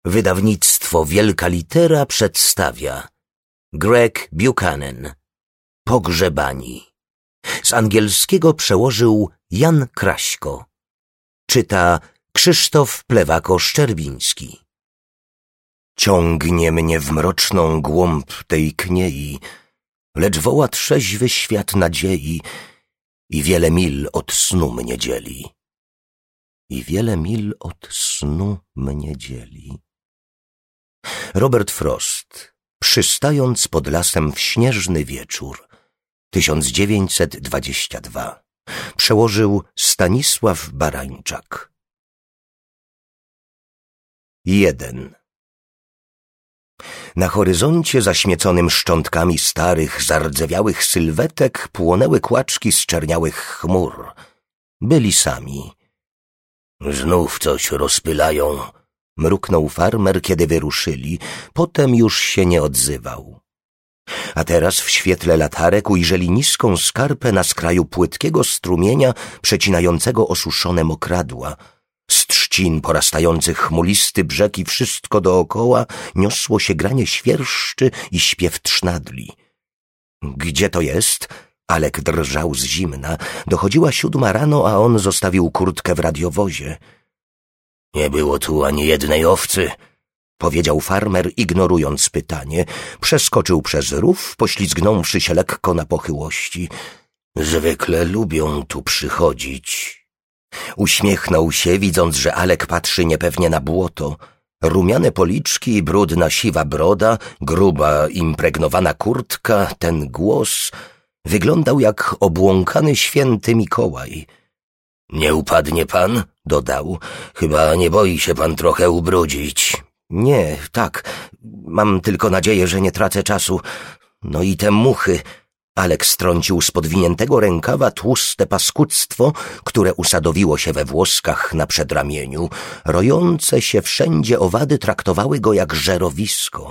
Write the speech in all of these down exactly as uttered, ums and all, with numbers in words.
Wydawnictwo Wielka Litera przedstawia Greg Buchanan. Pogrzebani. Z angielskiego przełożył Jan Kraśko. Czyta Krzysztof Plewako-Szczerbiński. Ciągnie mnie w mroczną głąb tej kniei, lecz woła trzeźwy świat nadziei i wiele mil od snu mnie dzieli. I wiele mil od snu mnie dzieli. Robert Frost, przystając pod lasem w śnieżny wieczór, tysiąc dziewięćset dwadzieścia dwa. Przełożył Stanisław Barańczak. jeden. Na horyzoncie zaśmieconym szczątkami starych, zardzewiałych sylwetek płonęły kłaczki zczerniałych chmur. Byli sami. Znów coś rozpylają, mruknął farmer, kiedy wyruszyli, potem już się nie odzywał. A teraz w świetle latarek ujrzeli niską skarpę na skraju płytkiego strumienia przecinającego osuszone mokradła. Z trzcin porastających chmulisty brzeg i wszystko dookoła niosło się granie świerszczy i śpiew trznadli. Gdzie to jest? Alek drżał z zimna. Dochodziła siódma rano, a on zostawił kurtkę w radiowozie. Nie było tu ani jednej owcy, powiedział farmer, ignorując pytanie. Przeskoczył przez rów, poślizgnąwszy się lekko na pochyłości. Zwykle lubią tu przychodzić. Uśmiechnął się, widząc, że Alek patrzy niepewnie na błoto. Rumiane policzki, brudna siwa broda, gruba, impregnowana kurtka, ten głos wyglądał jak obłąkany święty Mikołaj. Nie upadnie pan? Dodał. Chyba nie boi się pan trochę ubrudzić. Nie, tak. Mam tylko nadzieję, że nie tracę czasu. No i te muchy. Alek strącił z podwiniętego rękawa tłuste paskudztwo, które usadowiło się we włoskach na przedramieniu. Rojące się wszędzie owady traktowały go jak żerowisko.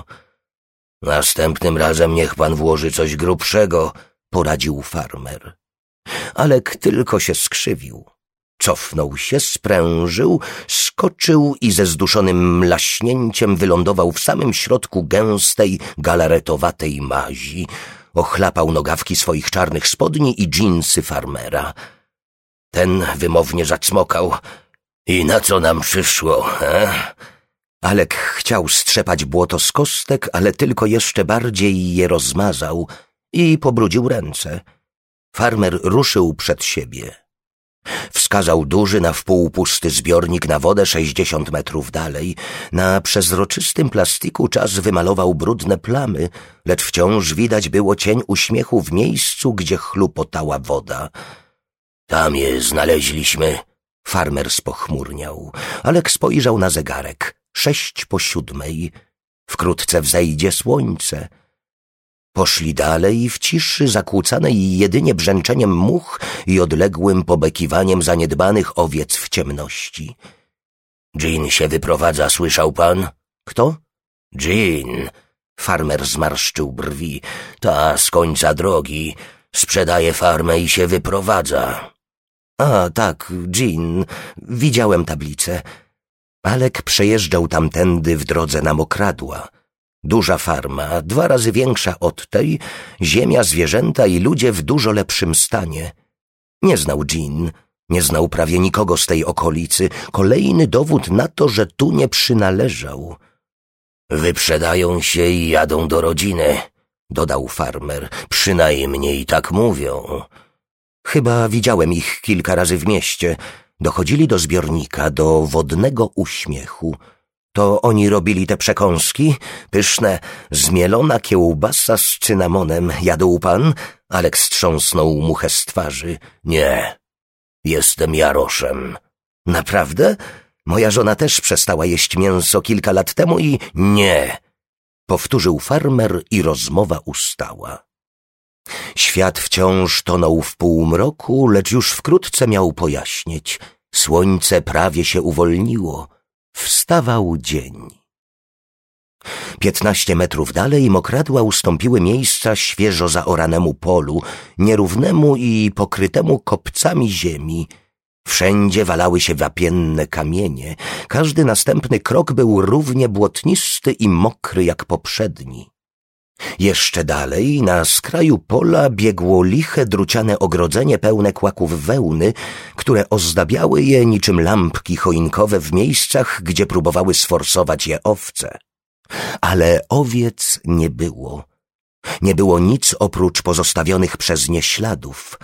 Następnym razem niech pan włoży coś grubszego, poradził farmer. Alek tylko się skrzywił. Cofnął się, sprężył, skoczył i ze zduszonym mlaśnięciem wylądował w samym środku gęstej, galaretowatej mazi. Ochlapał nogawki swoich czarnych spodni i dżinsy farmera. Ten wymownie zacmokał. I na co nam przyszło, he? Alek chciał strzepać błoto z kostek, ale tylko jeszcze bardziej je rozmazał i pobrudził ręce. Farmer ruszył przed siebie. Wskazał duży, na wpół pusty zbiornik na wodę sześćdziesiąt metrów dalej. Na przezroczystym plastiku czas wymalował brudne plamy, lecz wciąż widać było cień uśmiechu w miejscu, gdzie chlupotała woda. Tam je znaleźliśmy. Farmer spochmurniał. Alek spojrzał na zegarek. Sześć po siódmej. Wkrótce wzejdzie słońce. Poszli dalej w ciszy zakłócanej jedynie brzęczeniem much i odległym pobekiwaniem zaniedbanych owiec w ciemności. Jean się wyprowadza, słyszał pan? Kto? Jean. Farmer zmarszczył brwi. Ta z końca drogi. Sprzedaje farmę i się wyprowadza. A, tak, Jean. Widziałem tablicę. Alek przejeżdżał tamtędy w drodze na mokradła. Duża farma, dwa razy większa od tej, ziemia, zwierzęta i ludzie w dużo lepszym stanie. Nie znał Jean, nie znał prawie nikogo z tej okolicy. Kolejny dowód na to, że tu nie przynależał. Wyprzedają się i jadą do rodziny, dodał farmer. Przynajmniej tak mówią. Chyba widziałem ich kilka razy w mieście. Dochodzili do zbiornika, do wodnego uśmiechu. To oni robili te przekąski? Pyszne, zmielona kiełbasa z cynamonem. Jadł pan? Alek strząsnął muchę z twarzy. Nie, jestem Jaroszem. Naprawdę? Moja żona też przestała jeść mięso kilka lat temu i... Nie, powtórzył farmer i rozmowa ustała. Świat wciąż tonął w półmroku, lecz już wkrótce miał pojaśnieć. Słońce prawie się uwolniło. Wstawał dzień. Piętnaście metrów dalej mokradła ustąpiły miejsca świeżo zaoranemu polu, nierównemu i pokrytemu kopcami ziemi. Wszędzie walały się wapienne kamienie. Każdy następny krok był równie błotnisty i mokry jak poprzedni. Jeszcze dalej, na skraju pola, biegło liche druciane ogrodzenie pełne kłaków wełny, które ozdabiały je niczym lampki choinkowe w miejscach, gdzie próbowały sforsować je owce. Ale owiec nie było. Nie było nic oprócz pozostawionych przez nie śladów.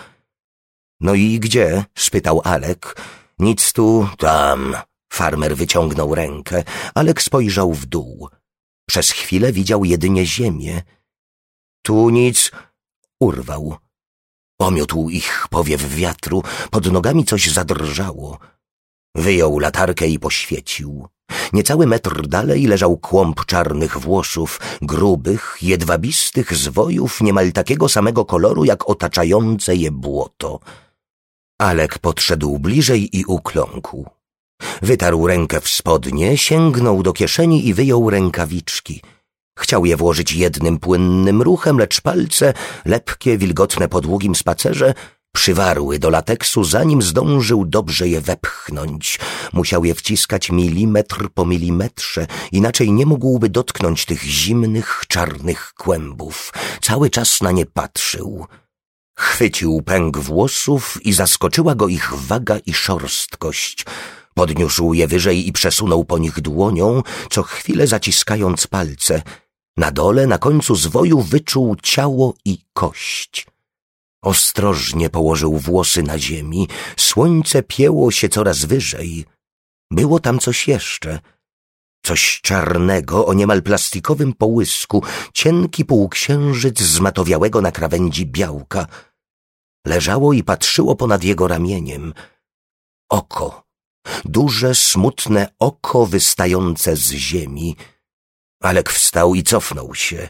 No i gdzie? Spytał Alek. Nic tu, tam. Farmer wyciągnął rękę. Alek spojrzał w dół. Przez chwilę widział jedynie ziemię. Tu nic. Urwał. Omiótł ich powiew wiatru. Pod nogami coś zadrżało. Wyjął latarkę i poświecił. Niecały metr dalej leżał kłąb czarnych włosów, grubych, jedwabistych zwojów niemal takiego samego koloru jak otaczające je błoto. Alek podszedł bliżej i ukląkł. Wytarł rękę w spodnie, sięgnął do kieszeni i wyjął rękawiczki. Chciał je włożyć jednym płynnym ruchem, lecz palce, lepkie, wilgotne po długim spacerze, przywarły do lateksu, zanim zdążył dobrze je wepchnąć. Musiał je wciskać milimetr po milimetrze, inaczej nie mógłby dotknąć tych zimnych, czarnych kłębów. Cały czas na nie patrzył. Chwycił pęk włosów i zaskoczyła go ich waga i szorstkość. Podniósł je wyżej i przesunął po nich dłonią, co chwilę zaciskając palce. Na dole, na końcu zwoju wyczuł ciało i kość. Ostrożnie położył włosy na ziemi. Słońce pięło się coraz wyżej. Było tam coś jeszcze. Coś czarnego o niemal plastikowym połysku, cienki półksiężyc zmatowiałego na krawędzi białka. Leżało i patrzyło ponad jego ramieniem. Oko. Duże, smutne oko wystające z ziemi. Alek wstał i cofnął się.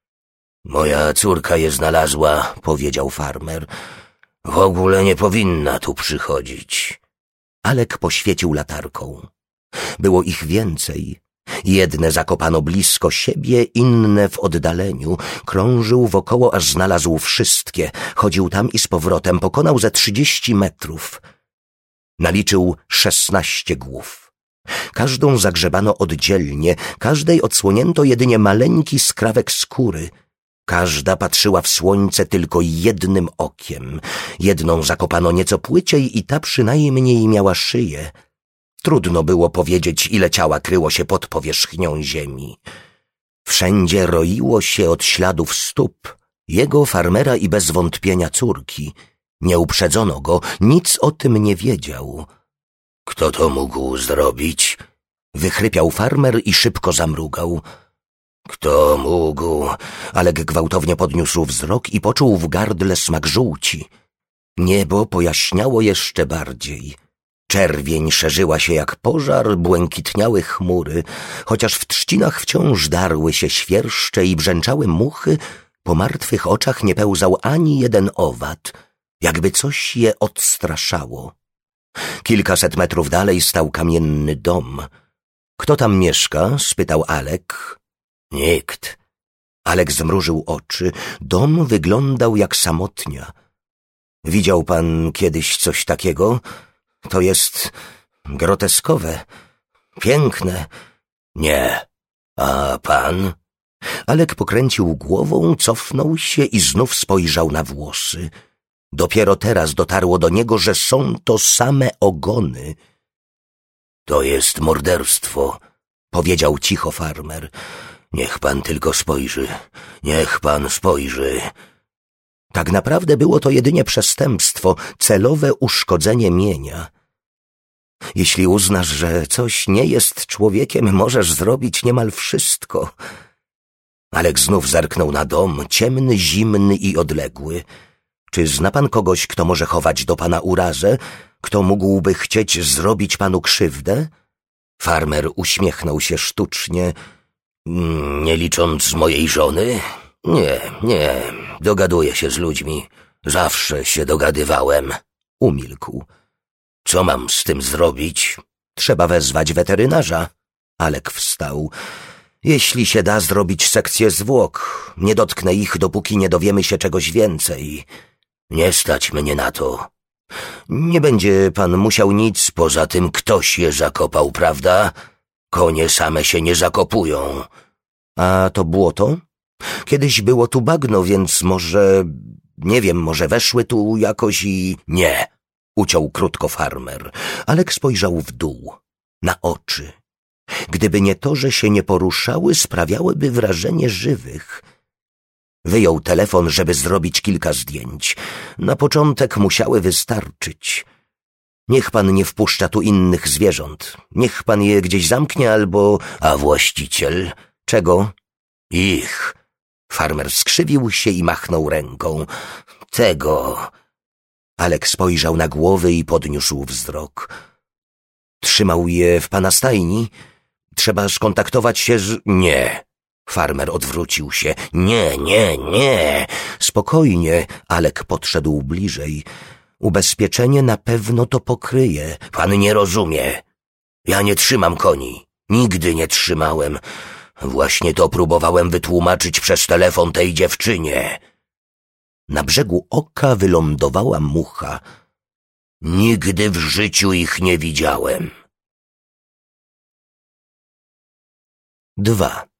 Moja córka je znalazła, powiedział farmer. W ogóle nie powinna tu przychodzić. Alek poświecił latarką. Było ich więcej. Jedne zakopano blisko siebie, inne w oddaleniu. Krążył wokoło, aż znalazł wszystkie. Chodził tam i z powrotem, pokonał ze trzydzieści metrów. Naliczył szesnaście głów. Każdą zagrzebano oddzielnie, każdej odsłonięto jedynie maleńki skrawek skóry. Każda patrzyła w słońce tylko jednym okiem. Jedną zakopano nieco płyciej i ta przynajmniej miała szyję. Trudno było powiedzieć, ile ciała kryło się pod powierzchnią ziemi. Wszędzie roiło się od śladów stóp, jego, farmera i bez wątpienia córki. Nie uprzedzono go, nic o tym nie wiedział. Kto to mógł zrobić? Wychrypiał farmer i szybko zamrugał. Kto mógł? Alek gwałtownie podniósł wzrok i poczuł w gardle smak żółci. Niebo pojaśniało jeszcze bardziej. Czerwień szerzyła się jak pożar, błękitniały chmury. Chociaż w trzcinach wciąż darły się świerszcze i brzęczały muchy, po martwych oczach nie pełzał ani jeden owad, jakby coś je odstraszało. Kilkaset metrów dalej stał kamienny dom. Kto tam mieszka? Spytał Alek. Nikt. Alek zmrużył oczy. Dom wyglądał jak samotnia. Widział pan kiedyś coś takiego? To jest groteskowe, piękne. Nie. A pan? Alek pokręcił głową, cofnął się i znów spojrzał na włosy. Dopiero teraz dotarło do niego, że są to same ogony. To jest morderstwo, powiedział cicho farmer. Niech pan tylko spojrzy, niech pan spojrzy. Tak naprawdę było to jedynie przestępstwo, celowe uszkodzenie mienia. Jeśli uznasz, że coś nie jest człowiekiem, możesz zrobić niemal wszystko. Alek znów zerknął na dom, ciemny, zimny i odległy. Czy zna pan kogoś, kto może chować do pana urazę? Kto mógłby chcieć zrobić panu krzywdę? Farmer uśmiechnął się sztucznie. Nie licząc mojej żony? Nie, nie, dogaduję się z ludźmi. Zawsze się dogadywałem. Umilkł. Co mam z tym zrobić? Trzeba wezwać weterynarza. Alek wstał. Jeśli się da zrobić sekcję zwłok, nie dotknę ich, dopóki nie dowiemy się czegoś więcej. Nie stać mnie na to. Nie będzie pan musiał nic, poza tym ktoś je zakopał, prawda? Konie same się nie zakopują. A to błoto? Kiedyś było tu bagno, więc może... Nie wiem, może weszły tu jakoś i... Nie, uciął krótko farmer. Alek spojrzał w dół, na oczy. Gdyby nie to, że się nie poruszały, sprawiałyby wrażenie żywych. Wyjął telefon, żeby zrobić kilka zdjęć. Na początek musiały wystarczyć. Niech pan nie wpuszcza tu innych zwierząt. Niech pan je gdzieś zamknie albo... A właściciel? Czego? Ich. Farmer skrzywił się i machnął ręką. Tego. Alek spojrzał na głowy i podniósł wzrok. Trzymał je w pana stajni? Trzeba skontaktować się z... Nie. Farmer odwrócił się. Nie, nie, nie. Spokojnie. Alek podszedł bliżej. Ubezpieczenie na pewno to pokryje. Pan nie rozumie. Ja nie trzymam koni. Nigdy nie trzymałem. Właśnie to próbowałem wytłumaczyć przez telefon tej dziewczynie. Na brzegu oka wylądowała mucha. Nigdy w życiu ich nie widziałem. Dwa.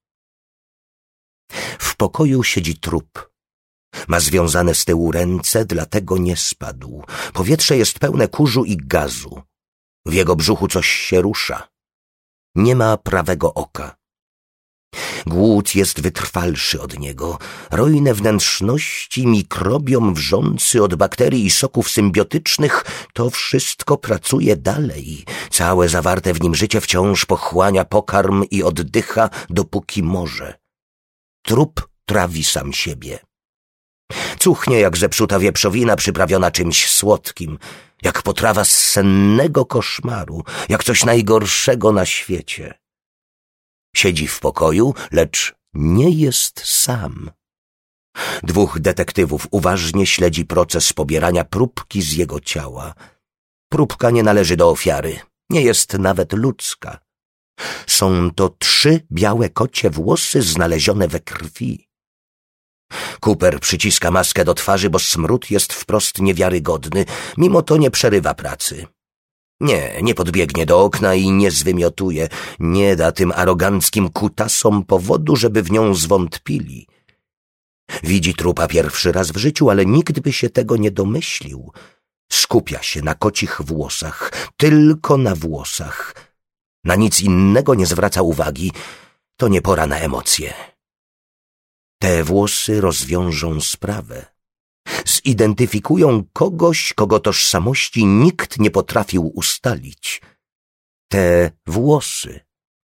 W pokoju siedzi trup. Ma związane z tyłu ręce, dlatego nie spadł. Powietrze jest pełne kurzu i gazu. W jego brzuchu coś się rusza. Nie ma prawego oka. Głód jest wytrwalszy od niego. Rojne wnętrzności, mikrobiom wrzący od bakterii i soków symbiotycznych, to wszystko pracuje dalej. Całe zawarte w nim życie wciąż pochłania pokarm i oddycha, dopóki może. Trup trawi sam siebie. Cuchnie jak zepsuta wieprzowina przyprawiona czymś słodkim, jak potrawa z sennego koszmaru, jak coś najgorszego na świecie. Siedzi w pokoju, lecz nie jest sam. Dwóch detektywów uważnie śledzi proces pobierania próbki z jego ciała. Próbka nie należy do ofiary, nie jest nawet ludzka. Są to trzy białe kocie włosy znalezione we krwi. Cooper przyciska maskę do twarzy, bo smród jest wprost niewiarygodny, mimo to nie przerywa pracy. Nie, nie podbiegnie do okna i nie zwymiotuje, nie da tym aroganckim kutasom powodu, żeby w nią zwątpili. Widzi trupa pierwszy raz w życiu, ale nikt by się tego nie domyślił. Skupia się na kocich włosach, tylko na włosach. Na nic innego nie zwraca uwagi. To nie pora na emocje. Te włosy rozwiążą sprawę. Zidentyfikują kogoś, kogo tożsamości nikt nie potrafił ustalić. Te włosy.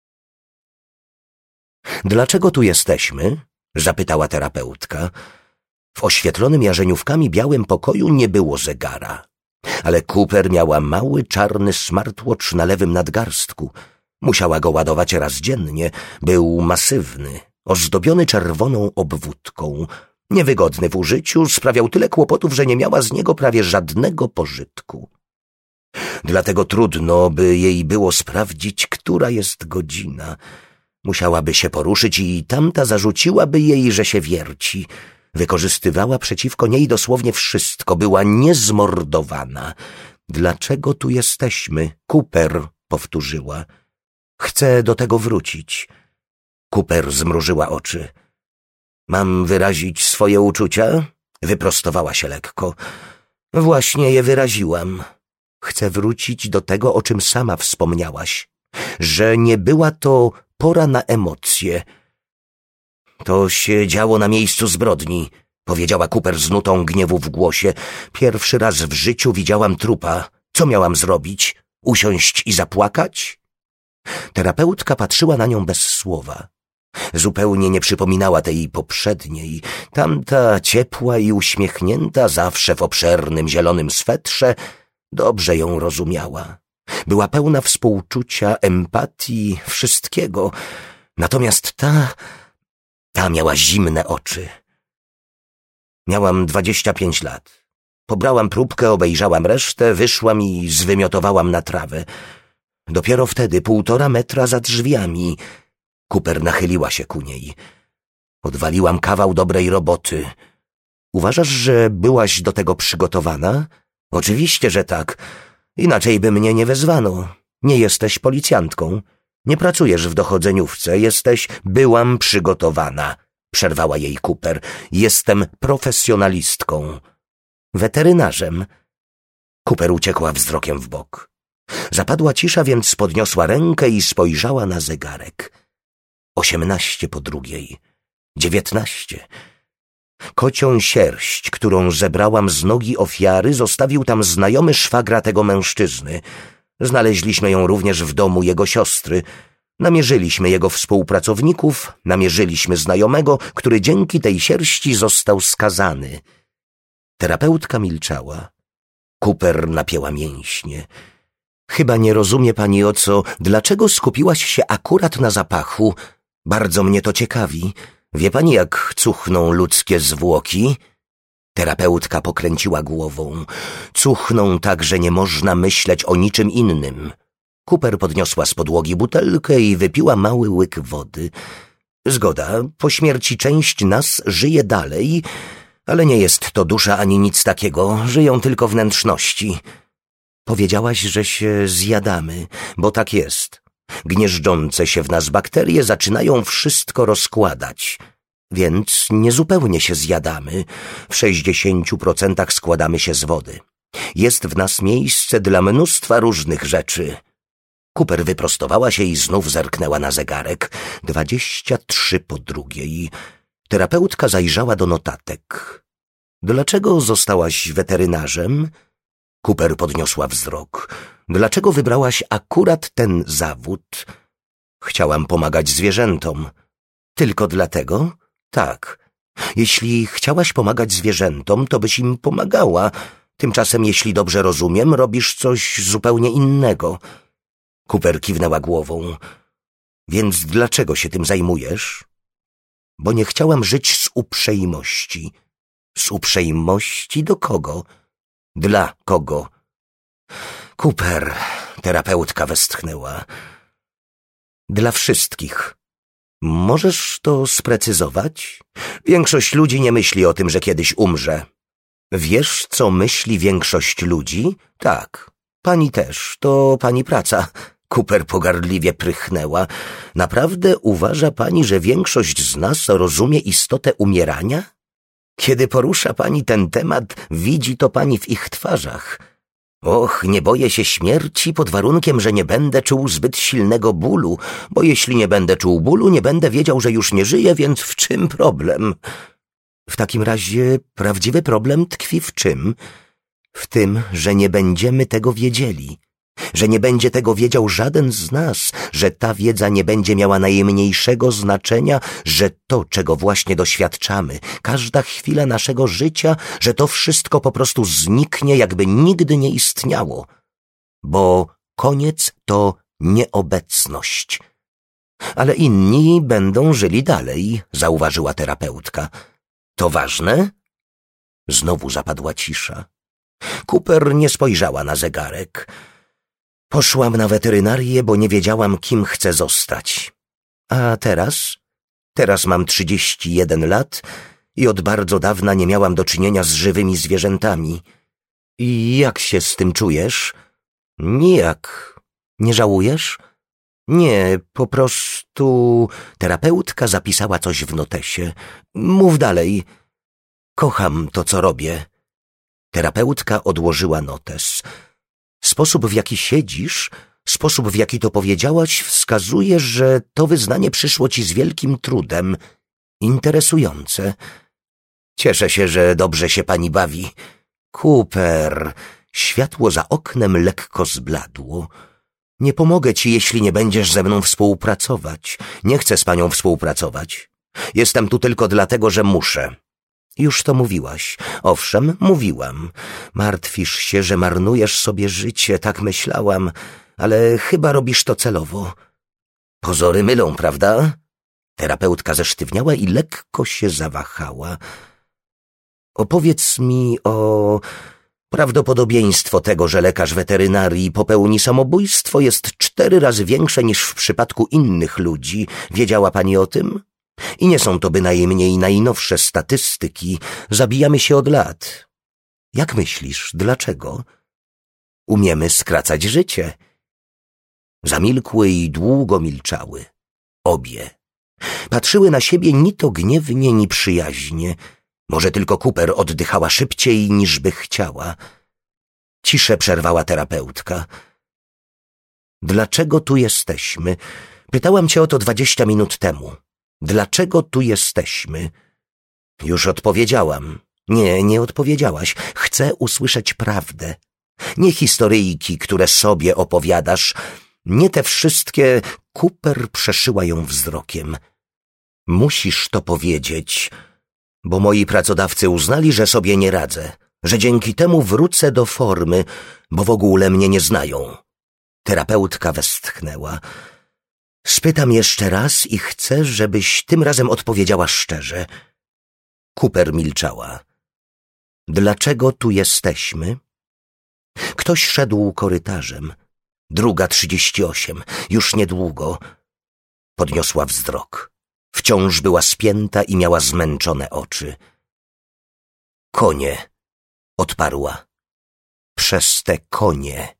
Dlaczego tu jesteśmy? Zapytała terapeutka. W oświetlonym jarzeniówkami białym pokoju nie było zegara, ale Cooper miała mały czarny smartwatch na lewym nadgarstku. Musiała go ładować raz dziennie. Był masywny, ozdobiony czerwoną obwódką. Niewygodny w użyciu, sprawiał tyle kłopotów, że nie miała z niego prawie żadnego pożytku. Dlatego trudno by jej było sprawdzić, która jest godzina. Musiałaby się poruszyć i tamta zarzuciłaby jej, że się wierci. Wykorzystywała przeciwko niej dosłownie wszystko, była niezmordowana. Dlaczego tu jesteśmy? Cooper, powtórzyła. Chcę do tego wrócić. Cooper zmrużyła oczy. Mam wyrazić swoje uczucia? Wyprostowała się lekko. Właśnie je wyraziłam. Chcę wrócić do tego, o czym sama wspomniałaś. Że nie była to pora na emocje. To się działo na miejscu zbrodni, powiedziała Cooper z nutą gniewu w głosie. Pierwszy raz w życiu widziałam trupa. Co miałam zrobić? Usiąść i zapłakać? Terapeutka patrzyła na nią bez słowa. Zupełnie nie przypominała tej poprzedniej. Tamta ciepła i uśmiechnięta, zawsze w obszernym zielonym swetrze, dobrze ją rozumiała. Była pełna współczucia, empatii, wszystkiego. Natomiast ta... ta miała zimne oczy. Miałam dwadzieścia pięć lat. Pobrałam próbkę, obejrzałam resztę, wyszłam i zwymiotowałam na trawę. Dopiero wtedy, półtora metra za drzwiami... Cooper nachyliła się ku niej. Odwaliłam kawał dobrej roboty. Uważasz, że byłaś do tego przygotowana? Oczywiście, że tak. Inaczej by mnie nie wezwano. Nie jesteś policjantką. Nie pracujesz w dochodzeniówce. Jesteś... Byłam przygotowana, przerwała jej Cooper. Jestem profesjonalistką. Weterynarzem. Cooper uciekła wzrokiem w bok. Zapadła cisza, więc podniosła rękę i spojrzała na zegarek. Osiemnaście po drugiej. Dziewiętnaście. Kocią sierść, którą zebrałam z nogi ofiary, zostawił tam znajomy szwagra tego mężczyzny. Znaleźliśmy ją również w domu jego siostry. Namierzyliśmy jego współpracowników, namierzyliśmy znajomego, który dzięki tej sierści został skazany. Terapeutka milczała. Cooper napięła mięśnie. Chyba nie rozumie pani, o co, dlaczego skupiłaś się akurat na zapachu. Bardzo mnie to ciekawi. Wie pani, jak cuchną ludzkie zwłoki? Terapeutka pokręciła głową. Cuchną tak, że nie można myśleć o niczym innym. Cooper podniosła z podłogi butelkę i wypiła mały łyk wody. Zgoda, po śmierci część nas żyje dalej, ale nie jest to dusza ani nic takiego, żyją tylko wnętrzności. Powiedziałaś, że się zjadamy, bo tak jest. Gnieżdżące się w nas bakterie zaczynają wszystko rozkładać. Więc niezupełnie się zjadamy. W sześćdziesięciu procentach składamy się z wody. Jest w nas miejsce dla mnóstwa różnych rzeczy. Cooper wyprostowała się i znów zerknęła na zegarek. Dwadzieścia trzy po drugiej. Terapeutka zajrzała do notatek. Dlaczego zostałaś weterynarzem? Cooper podniosła wzrok. Dlaczego wybrałaś akurat ten zawód? Chciałam pomagać zwierzętom. Tylko dlatego? Tak. Jeśli chciałaś pomagać zwierzętom, to byś im pomagała. Tymczasem, jeśli dobrze rozumiem, robisz coś zupełnie innego. Cooper kiwnęła głową. Więc dlaczego się tym zajmujesz? Bo nie chciałam żyć z uprzejmości. Z uprzejmości do kogo? Dla kogo? Cooper, terapeutka westchnęła. Dla wszystkich. Możesz to sprecyzować? Większość ludzi nie myśli o tym, że kiedyś umrze. Wiesz, co myśli większość ludzi? Tak. Pani też. To pani praca. Cooper pogardliwie prychnęła. Naprawdę uważa pani, że większość z nas rozumie istotę umierania? Kiedy porusza pani ten temat, widzi to pani w ich twarzach. Och, nie boję się śmierci pod warunkiem, że nie będę czuł zbyt silnego bólu, bo jeśli nie będę czuł bólu, nie będę wiedział, że już nie żyję, więc w czym problem? W takim razie prawdziwy problem tkwi w czym? W tym, że nie będziemy tego wiedzieli. Że nie będzie tego wiedział żaden z nas, że ta wiedza nie będzie miała najmniejszego znaczenia, że to, czego właśnie doświadczamy, każda chwila naszego życia, że to wszystko po prostu zniknie, jakby nigdy nie istniało. Bo koniec to nieobecność. Ale inni będą żyli dalej, zauważyła terapeutka. To ważne? Znowu zapadła cisza. Cooper nie spojrzała na zegarek. Poszłam na weterynarię, bo nie wiedziałam, kim chcę zostać. A teraz? Teraz mam trzydzieści jeden lat i od bardzo dawna nie miałam do czynienia z żywymi zwierzętami. I jak się z tym czujesz? Nijak. Nie żałujesz? Nie, po prostu... Terapeutka zapisała coś w notesie. Mów dalej. Kocham to, co robię. Terapeutka odłożyła notes. Sposób, w jaki siedzisz, sposób, w jaki to powiedziałaś, wskazuje, że to wyznanie przyszło ci z wielkim trudem. Interesujące. Cieszę się, że dobrze się pani bawi. Cooper, światło za oknem lekko zbladło. Nie pomogę ci, jeśli nie będziesz ze mną współpracować. Nie chcę z panią współpracować. Jestem tu tylko dlatego, że muszę. Już to mówiłaś. Owszem, mówiłam. Martwisz się, że marnujesz sobie życie, tak myślałam, ale chyba robisz to celowo. Pozory mylą, prawda? Terapeutka zesztywniała i lekko się zawahała. Opowiedz mi o... Prawdopodobieństwo tego, że lekarz weterynarii popełni samobójstwo, jest cztery razy większe niż w przypadku innych ludzi. Wiedziała pani o tym? I nie są to bynajmniej najnowsze statystyki. Zabijamy się od lat. Jak myślisz, dlaczego? Umiemy skracać życie. Zamilkły i długo milczały. Obie. Patrzyły na siebie ni to gniewnie, ni przyjaźnie. Może tylko Cooper oddychała szybciej, niż by chciała. Ciszę przerwała terapeutka. Dlaczego tu jesteśmy? Pytałam cię o to dwadzieścia minut temu. Dlaczego tu jesteśmy? Już odpowiedziałam. Nie, nie odpowiedziałaś. Chcę usłyszeć prawdę. Nie historyjki, które sobie opowiadasz. Nie te wszystkie... Cooper przeszyła ją wzrokiem. Musisz to powiedzieć, bo moi pracodawcy uznali, że sobie nie radzę, że dzięki temu wrócę do formy, bo w ogóle mnie nie znają. Terapeutka westchnęła. Spytam jeszcze raz i chcę, żebyś tym razem odpowiedziała szczerze. Cooper milczała. Dlaczego tu jesteśmy? Ktoś szedł korytarzem. Druga trzydzieści osiem. Już niedługo. Podniosła wzrok. Wciąż była spięta i miała zmęczone oczy. Konie, odparła. Przez te konie.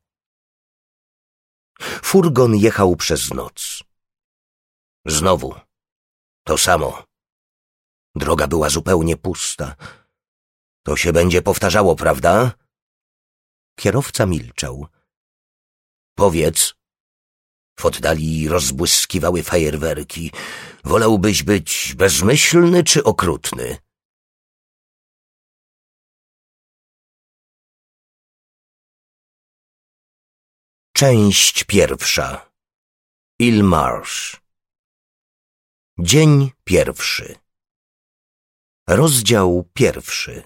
Furgon jechał przez noc. Znowu. To samo. Droga była zupełnie pusta. To się będzie powtarzało, prawda? Kierowca milczał. Powiedz. W oddali rozbłyskiwały fajerwerki. Wolałbyś być bezmyślny czy okrutny? Część pierwsza. Il Marsh. Dzień pierwszy. Rozdział pierwszy.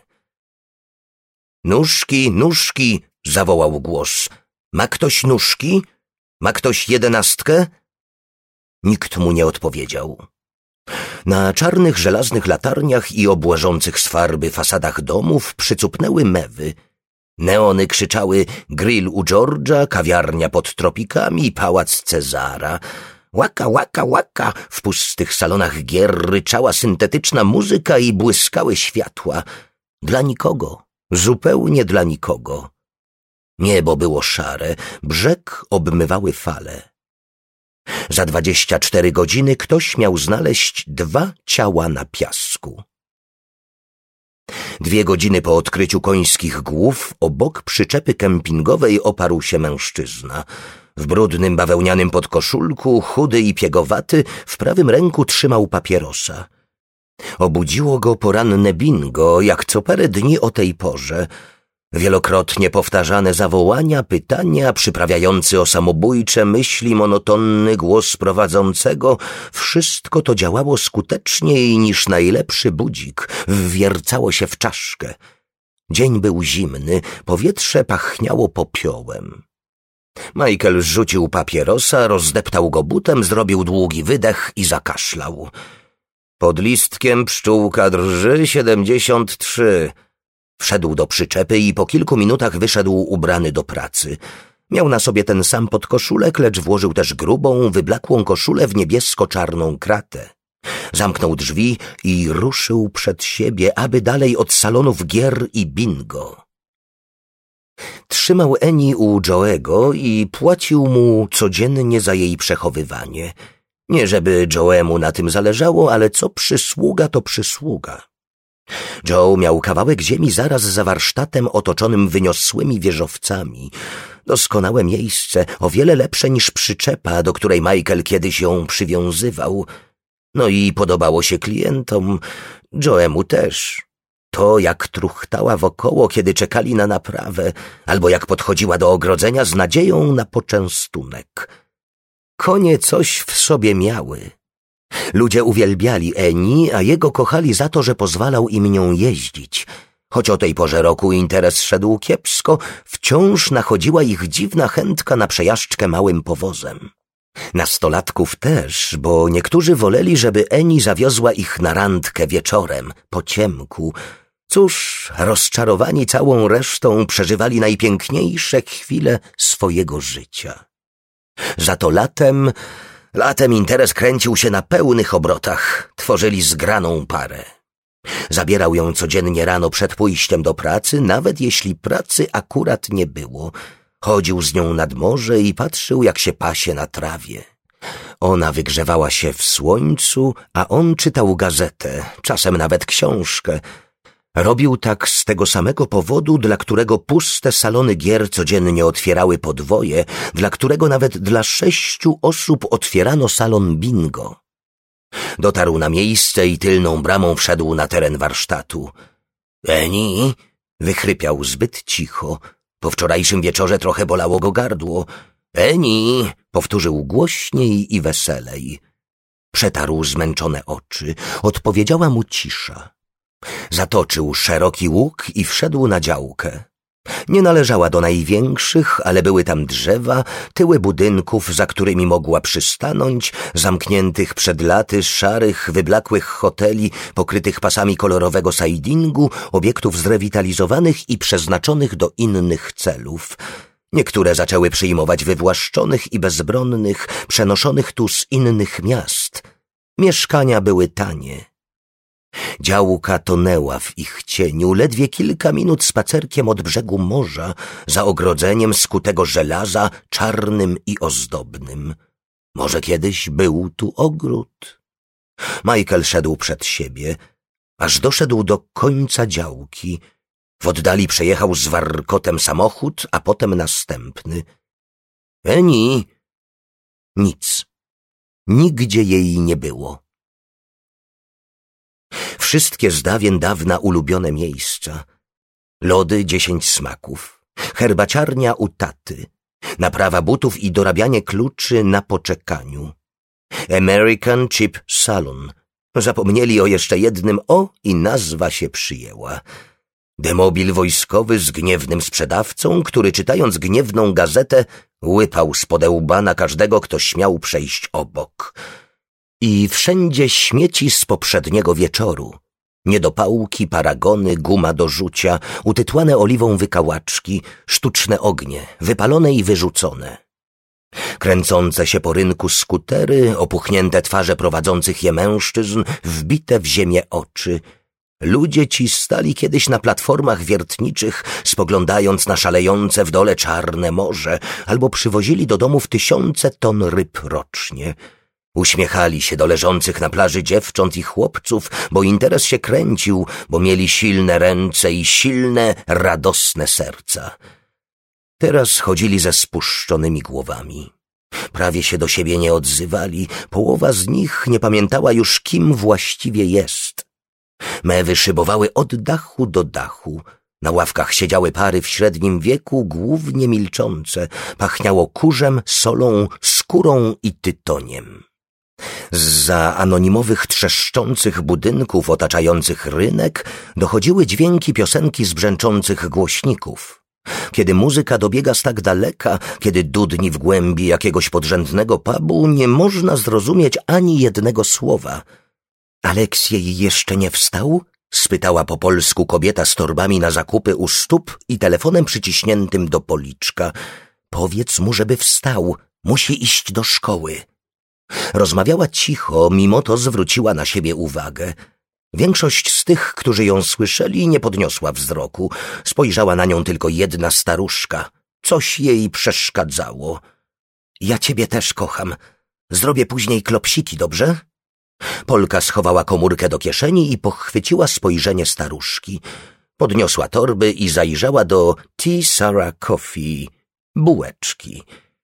Nóżki, nóżki, zawołał głos. Ma ktoś nóżki? Ma ktoś jedenastkę? Nikt mu nie odpowiedział. Na czarnych żelaznych latarniach i obłażących z farby fasadach domów przycupnęły mewy. Neony krzyczały grill u George'a, kawiarnia pod tropikami, pałac Cezara. Łaka, łaka, łaka! W pustych salonach gier ryczała syntetyczna muzyka i błyskały światła. Dla nikogo, zupełnie dla nikogo. Niebo było szare, brzeg obmywały fale. Za dwadzieścia cztery godziny ktoś miał znaleźć dwa ciała na piasku. Dwie godziny po odkryciu końskich głów obok przyczepy kempingowej oparł się mężczyzna. W brudnym bawełnianym podkoszulku, chudy i piegowaty, w prawym ręku trzymał papierosa. Obudziło go poranne bingo, jak co parę dni o tej porze. Wielokrotnie powtarzane zawołania, pytania, przyprawiający o samobójcze myśli monotonny głos prowadzącego, wszystko to działało skuteczniej niż najlepszy budzik, wwiercało się w czaszkę. Dzień był zimny, powietrze pachniało popiołem. Michael rzucił papierosa, rozdeptał go butem, zrobił długi wydech i zakaszlał. Pod listkiem pszczółka drży siedemdziesiąt trzy. Wszedł do przyczepy i po kilku minutach wyszedł ubrany do pracy. Miał na sobie ten sam podkoszulek, lecz włożył też grubą, wyblakłą koszulę w niebiesko-czarną kratę. Zamknął drzwi i ruszył przed siebie, aby dalej od salonów gier i bingo. Trzymał Eni u Joe'ego i płacił mu codziennie za jej przechowywanie. Nie żeby Joe'emu na tym zależało, ale co przysługa, to przysługa. Joe miał kawałek ziemi zaraz za warsztatem otoczonym wyniosłymi wieżowcami. Doskonałe miejsce, o wiele lepsze niż przyczepa, do której Michael kiedyś ją przywiązywał. No i podobało się klientom, Joe'emu też. To, jak truchtała wokoło, kiedy czekali na naprawę, albo jak podchodziła do ogrodzenia z nadzieją na poczęstunek. Konie coś w sobie miały. Ludzie uwielbiali Eni, a jego kochali za to, że pozwalał im nią jeździć. Choć o tej porze roku interes szedł kiepsko, wciąż nachodziła ich dziwna chętka na przejażdżkę małym powozem. Nastolatków też, bo niektórzy woleli, żeby Eni zawiozła ich na randkę wieczorem, po ciemku. Cóż, rozczarowani całą resztą przeżywali najpiękniejsze chwile swojego życia. Za to latem... Latem interes kręcił się na pełnych obrotach. Tworzyli zgraną parę. Zabierał ją codziennie rano przed pójściem do pracy, nawet jeśli pracy akurat nie było. Chodził z nią nad morze i patrzył, jak się pasie na trawie. Ona wygrzewała się w słońcu, a on czytał gazetę, czasem nawet książkę. Robił tak z tego samego powodu, dla którego puste salony gier codziennie otwierały podwoje, dla którego nawet dla sześciu osób otwierano salon bingo. Dotarł na miejsce i tylną bramą wszedł na teren warsztatu. Eni, wychrypiał zbyt cicho. Po wczorajszym wieczorze trochę bolało go gardło. Eni, powtórzył głośniej i weselej. Przetarł zmęczone oczy. Odpowiedziała mu cisza. Zatoczył szeroki łuk i wszedł na działkę. Nie należała do największych, ale były tam drzewa, tyły budynków, za którymi mogła przystanąć, zamkniętych przed laty szarych, wyblakłych hoteli, pokrytych pasami kolorowego sidingu, obiektów zrewitalizowanych i przeznaczonych do innych celów. Niektóre zaczęły przyjmować wywłaszczonych i bezbronnych, przenoszonych tu z innych miast. Mieszkania były tanie. Działka tonęła w ich cieniu, ledwie kilka minut spacerkiem od brzegu morza, za ogrodzeniem skutego żelaza, czarnym i ozdobnym. Może kiedyś był tu ogród? Michael szedł przed siebie, aż doszedł do końca działki. W oddali przejechał z warkotem samochód, a potem następny. Eni! Nic. Nigdzie jej nie było. Wszystkie z dawien dawna ulubione miejsca. Lody dziesięć smaków, herbaciarnia u taty, naprawa butów i dorabianie kluczy na poczekaniu. American Chip Salon. Zapomnieli o jeszcze jednym o i nazwa się przyjęła. Demobil wojskowy z gniewnym sprzedawcą, który czytając gniewną gazetę łypał spod łba na każdego, kto śmiał przejść obok. I wszędzie śmieci z poprzedniego wieczoru. Niedopałki, paragony, guma do rzucia, utytłane oliwą wykałaczki, sztuczne ognie, wypalone i wyrzucone. Kręcące się po rynku skutery, opuchnięte twarze prowadzących je mężczyzn, wbite w ziemię oczy. Ludzie ci stali kiedyś na platformach wiertniczych, spoglądając na szalejące w dole czarne morze, albo przywozili do domów tysiące ton ryb rocznie. Uśmiechali się do leżących na plaży dziewcząt i chłopców, bo interes się kręcił, bo mieli silne ręce i silne, radosne serca. Teraz chodzili ze spuszczonymi głowami. Prawie się do siebie nie odzywali, połowa z nich nie pamiętała już, kim właściwie jest. Mewy szybowały od dachu do dachu. Na ławkach siedziały pary w średnim wieku, głównie milczące. Pachniało kurzem, solą, skórą i tytoniem. Zza anonimowych trzeszczących budynków otaczających rynek dochodziły dźwięki piosenki z brzęczących głośników. Kiedy muzyka dobiega z tak daleka, kiedy dudni w głębi jakiegoś podrzędnego pubu, nie można zrozumieć ani jednego słowa. Aleksiej jeszcze nie wstał? Spytała po polsku kobieta z torbami na zakupy u stóp i telefonem przyciśniętym do policzka. Powiedz mu, żeby wstał. Musi iść do szkoły. Rozmawiała cicho, mimo to zwróciła na siebie uwagę. Większość z tych, którzy ją słyszeli, nie podniosła wzroku. Spojrzała na nią tylko jedna staruszka. Coś jej przeszkadzało. Ja ciebie też kocham. Zrobię później klopsiki, dobrze? Polka schowała komórkę do kieszeni i pochwyciła spojrzenie staruszki. Podniosła torby i zajrzała do Tea Sarah Coffee. Bułeczki.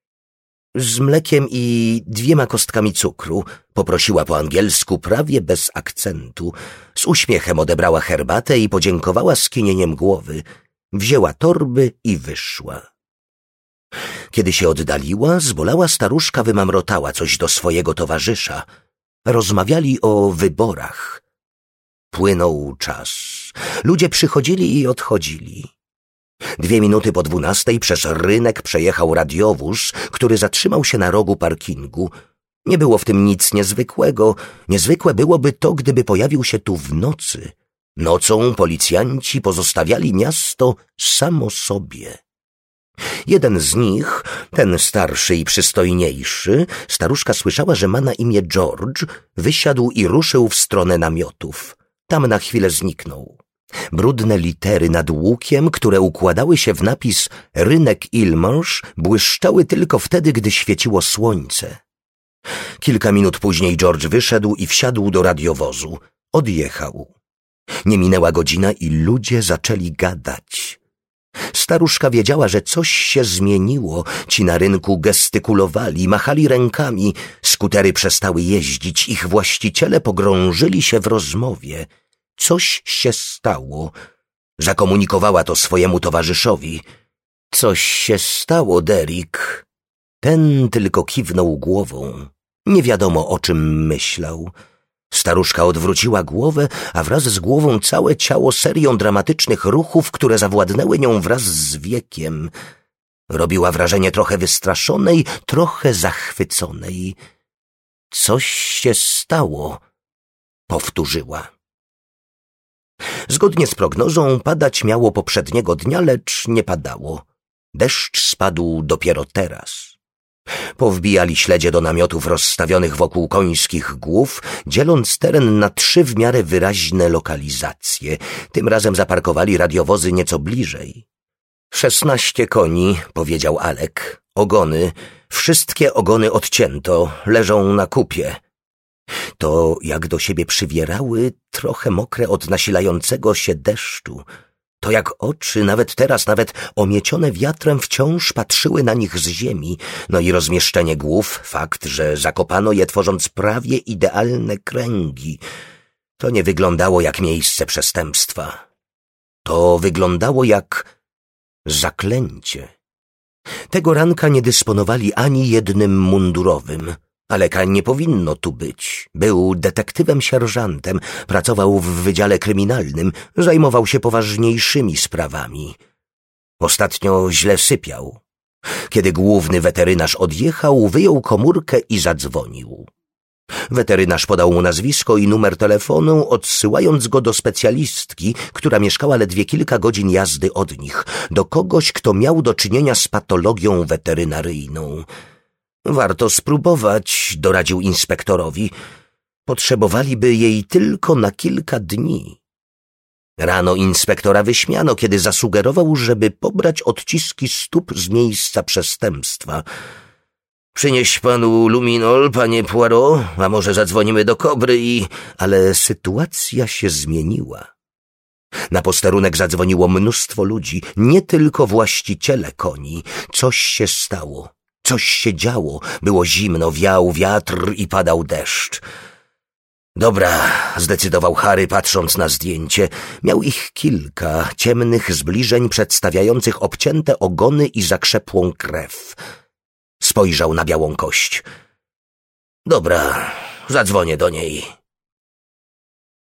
Z mlekiem i dwiema kostkami cukru, poprosiła po angielsku prawie bez akcentu. Z uśmiechem odebrała herbatę i podziękowała skinieniem głowy. Wzięła torby i wyszła. Kiedy się oddaliła, zbolała staruszka wymamrotała coś do swojego towarzysza. Rozmawiali o wyborach. Płynął czas. Ludzie przychodzili i odchodzili. Dwie minuty po dwunastej przez rynek przejechał radiowóz, który zatrzymał się na rogu parkingu. Nie było w tym nic niezwykłego. Niezwykłe byłoby to, gdyby pojawił się tu w nocy. Nocą policjanci pozostawiali miasto samo sobie. Jeden z nich, ten starszy i przystojniejszy, staruszka słyszała, że ma na imię George, wysiadł i ruszył w stronę namiotów. Tam na chwilę zniknął. Brudne litery nad łukiem, które układały się w napis Rynek Ilmarsh, błyszczały tylko wtedy, gdy świeciło słońce. Kilka minut później George wyszedł i wsiadł do radiowozu. Odjechał. Nie minęła godzina i ludzie zaczęli gadać. Staruszka wiedziała, że coś się zmieniło. Ci na rynku gestykulowali, machali rękami. Skutery przestały jeździć. Ich właściciele pogrążyli się w rozmowie. Coś się stało. Zakomunikowała to swojemu towarzyszowi. Coś się stało, Derek. Ten tylko kiwnął głową. Nie wiadomo, o czym myślał. Staruszka odwróciła głowę, a wraz z głową całe ciało serią dramatycznych ruchów, które zawładnęły nią wraz z wiekiem. Robiła wrażenie trochę wystraszonej, trochę zachwyconej. Coś się stało, powtórzyła. Zgodnie z prognozą padać miało poprzedniego dnia, lecz nie padało. Deszcz spadł dopiero teraz. Powbijali śledzie do namiotów rozstawionych wokół końskich głów, dzieląc teren na trzy w miarę wyraźne lokalizacje. Tym razem zaparkowali radiowozy nieco bliżej. Szesnaście koni, powiedział Alek. Ogony. Wszystkie ogony odcięto. Leżą na kupie. To, jak do siebie przywierały, trochę mokre od nasilającego się deszczu. To jak oczy, nawet teraz, nawet omiecione wiatrem, wciąż patrzyły na nich z ziemi. No i rozmieszczenie głów, fakt, że zakopano je, tworząc prawie idealne kręgi. To nie wyglądało jak miejsce przestępstwa. To wyglądało jak zaklęcie. Tego ranka nie dysponowali ani jednym mundurowym. Aleka nie powinno tu być. Był detektywem sierżantem, pracował w wydziale kryminalnym, zajmował się poważniejszymi sprawami. Ostatnio źle sypiał. Kiedy główny weterynarz odjechał, wyjął komórkę i zadzwonił. Weterynarz podał mu nazwisko i numer telefonu, odsyłając go do specjalistki, która mieszkała ledwie kilka godzin jazdy od nich, do kogoś, kto miał do czynienia z patologią weterynaryjną. Warto spróbować, doradził inspektorowi. Potrzebowaliby jej tylko na kilka dni. Rano inspektora wyśmiano, kiedy zasugerował, żeby pobrać odciski stóp z miejsca przestępstwa. Przynieś panu luminol, panie Poirot, a może zadzwonimy do Kobry i... Ale sytuacja się zmieniła. Na posterunek zadzwoniło mnóstwo ludzi, nie tylko właściciele koni. Coś się stało. Coś się działo. Było zimno, wiał wiatr i padał deszcz. Dobra, zdecydował Harry, patrząc na zdjęcie. Miał ich kilka, ciemnych zbliżeń przedstawiających obcięte ogony i zakrzepłą krew. Spojrzał na białą kość. Dobra, zadzwonię do niej.